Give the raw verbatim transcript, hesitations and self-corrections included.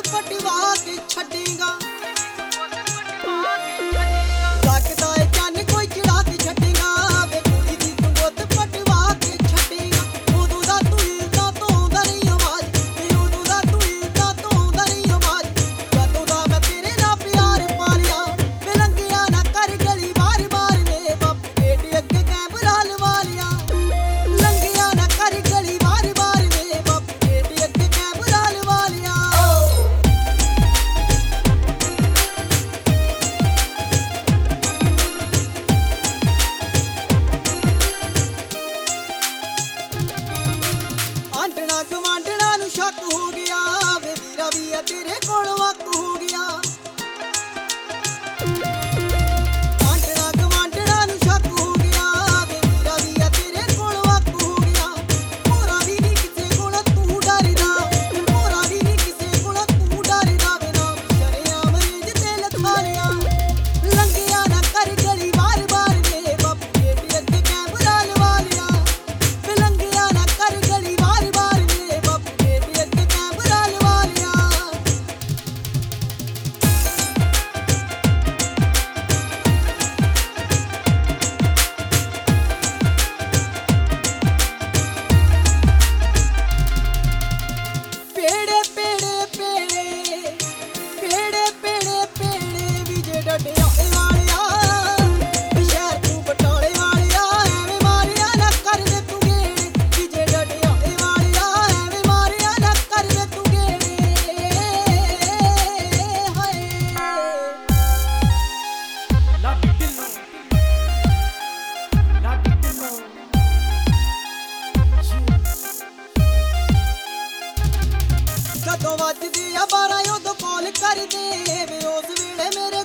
ਪਟਵਾ ਕੇ ਛੱਡੇਗਾ ਲੱਗਦਾ ਏ ਚੰਨ ਕੋਈ ਚੜਾ ਕੇ ਛੱਡੇਗਾ ਵੇ ਕੁੜੀ ਦੀ ਤੂੰ ਗੁੱਤ ਪਟਵਾ ਕੇ ਛੱਡੇਗਾ ਉਦੋਂ ਦਾ ਤੂੰ ਈਦਾਂ ਧੋਂਦਾ ਨਹੀਂ ਆਵਾਜ਼ ਵੇ ਉਦੋਂ ਦਾ ਤੂੰ ਈਦਾਂ ਧੋਂਦਾ ਨਹੀਂ ਆਵਾਜ਼ ਜਦੋਂ ਦਾ ਮੈਂ ਤੇਰੇ ਨਾਲ ਪਿਆਰ ਪਾਲਿਆ ਵੇ ਲੰਘਿਆ ਨਾ ਕਰ ਗਲੀ ਵਾਰ ਵਾਰ ਵੇ ਬਾਪੂ ਗੇਟ ਅੱਗੇ ਕੈਮਰਾ ਲਵਾ ਲਿਆ ਲੰਘਿਆ ਨਾ ਕਰ ਗਲੀ ਵਾਰ ਵਾਰ ਵੇ ਬਾਪੂ ਗੇਟ ਅੱਗੇ ਕੈਮਰਾ ਲਵਾ ਲਿਆ ਆਂਡਣਾ ਗਵਾਂਡਣਾ ਨੂੰ ਸ਼ੱਕ ਹੋ ਗਿਆ ਵੇ ਵੀਰਾ ਵੀ ਆ ਤੇਰੇ ਕੋਲ ਵਕ ਹੋ ਗਿਆ ਆਂਡਣਾ ਗਵਾਂਡਣਾ ਨੂੰ ਸ਼ੱਕ ਹੋ ਗਿਆ ਵੇ ਵੀਰਾ ਵੀ ਆ ਤੇਰੇ ਕੋਲ ਵਕ ਹੋ ਗਿਆ ਮੋਰਾ ਵੀ ਨਹੀਂ ਕਿਸੇ ਕੋਲ ਤੂੰ ਡਰਦਾ ਮੋਰਾ ਵੀ ਨਹੀਂ ਕਿਸੇ ਕੋਲ ਤੂੰ ਡਰਦਾ ਵੇ ਨਾ ਸ਼ਰਿਆ ਮਰੀਜ਼ ਤੇ ਲਖਾ ਲਿਆ ਲੰਘਿਆ ਨਾ ਕਰ ਗਲੀ ਵਾਰ ਵਾਰ ਵੇ ਬਾਪੂ ਗੇਟ ਅੱਗੇ ਕੈਮਰਾ ਲਵਾ ਲਿਆ ਵੇ ਲੰਘਿਆ ਨਾ ਕਰ ਗਲੀ ਵਾਰ ਵਾਰ ਵੇ ਬਾਪੂ ਗੇਟ ਅੱਗੇ ਕੈਮਰਾ ਲਵਾ ਲਿਆ ਪੇੜੇ ਪੇੜੇ ਪੇੜੇ ਪੇੜੇ ਪੇੜੇ ਪੇੜੇ ਵੀ ਜੇ ਡਡਿਆਲੇ ਵਾਲਿਆ ਵੀ ਸ਼ਹਿਰ ਤੂੰ ਬਟਾਲੇ ਵਾਲਿਆ ਐਵੇਂ ਮਾਰਿਆ ਨਾ ਕਰ ਵੇ ਤੂੰ ਗੇੜੇ ਵੀ ਜੇ ਡਡਿਆਲੇ ਵਾਲਿਆ ਐਵੇਂ ਮਾਰਿਆ ਨਾ ਕਰ ਵੇ ਤੂੰ ਗੇੜੇ ਹਾਏ ਲਾਡੀ ਢਿੱਲੋਂ ਲਾਡੀ ਢਿੱਲੋਂ ਜਦੋਂ ਵੱਜਦੀ ਆ ਬਾਰਾਂ ਉਦੋਂ ਕਾਲ ਕਰਦੇ ਵੇ ਉਸ ਵੇਲੇ ਮੇਰੇ